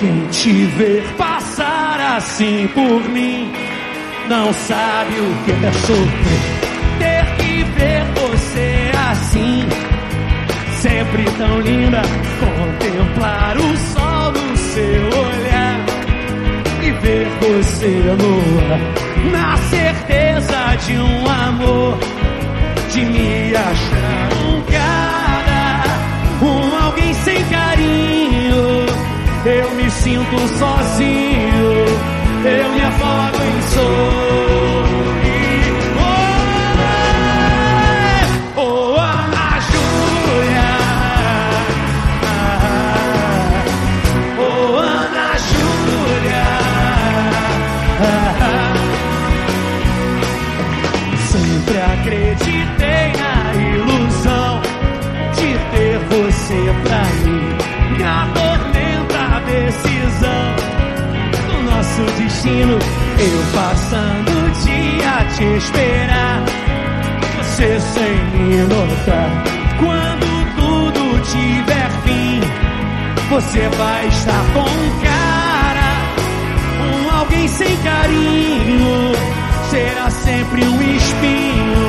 Quem te ver passar assim por mim não sabe o que é sofrer. Ter que ver você assim, sempre tão linda. Contemplar o sol no seu olhar e ver você no ar, na certeza de um amor, de me achar um cara, alguém sem carinho. Eu me sinto sozinho, eu me afogo em sorrir. Oh, Ana Júlia, oh, Ana Júlia. Sempre acreditei na ilusão de ter você pra mim. Me atormenta a decisão do nosso destino. Eu passando o dia a te esperar, você sem me notar. Quando tudo tiver fim, você vai estar com um cara, alguém sem carinho. Será sempre um espinho